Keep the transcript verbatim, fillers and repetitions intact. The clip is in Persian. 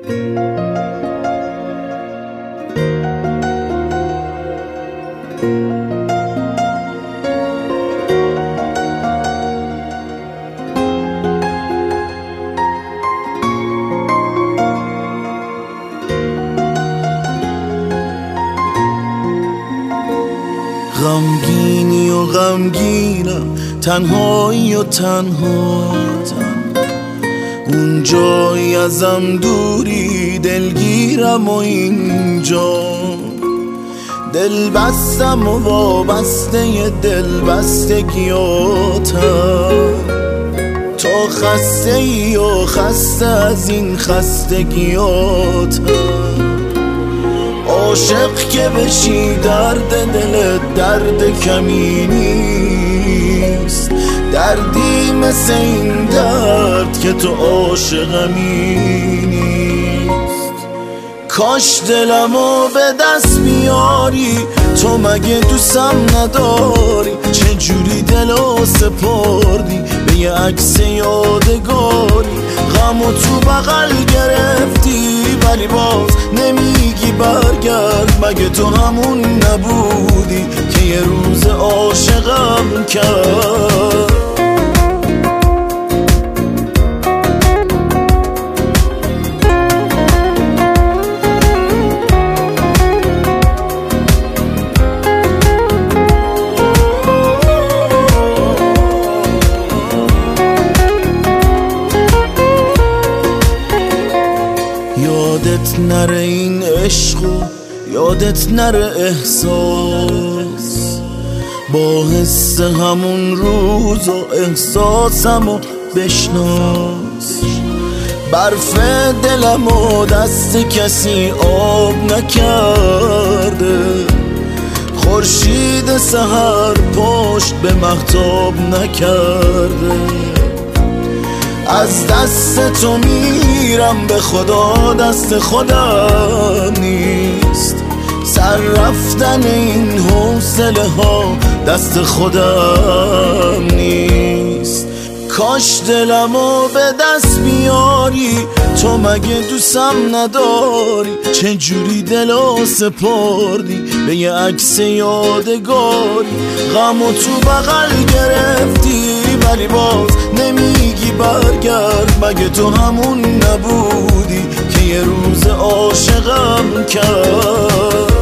غمگینی و غمگینم، تنهایی و تنها، اون جایی ازم دوری دلگیرم و اینجا دل بستم و وابسته دل بستگیاتم. تو خسته ای و خسته از این خستگیاتم، عاشق که بشی درد دلت درد کمی نیست، دردی مثل این درد که تو عاشقمی نیست. کاش دلمو به دست بیاری، تو مگه دوستم نداری؟ چه جوری دلو سپردی به یه عکس یادگاری؟ غمو تو بغل گرفتی ولی باز نمیگی برگرد، مگه تو همون نبودی که یه روز عاشقم کرد؟ یادت نره این عشقو، یادت نره احساس، با حس همون روز و احساسمو بشناس. برف دلمو دست کسی آب نکرده، خورشید سحر پشت به مهتاب نکرده. از دست تو میرم به خدا، دست خودم نیست، سر رفتن این حوصله ها دست خودم نیست. کاش دلمو به دست بیاری، تو مگه دوستم نداری؟ چه جوری دلو سپردی به یه عکس یادگاری؟ غمو تو بغل گرفتی ولی باز نمیگی برگرد، مگه تو همون نبودی که یه روز عاشقم کرد؟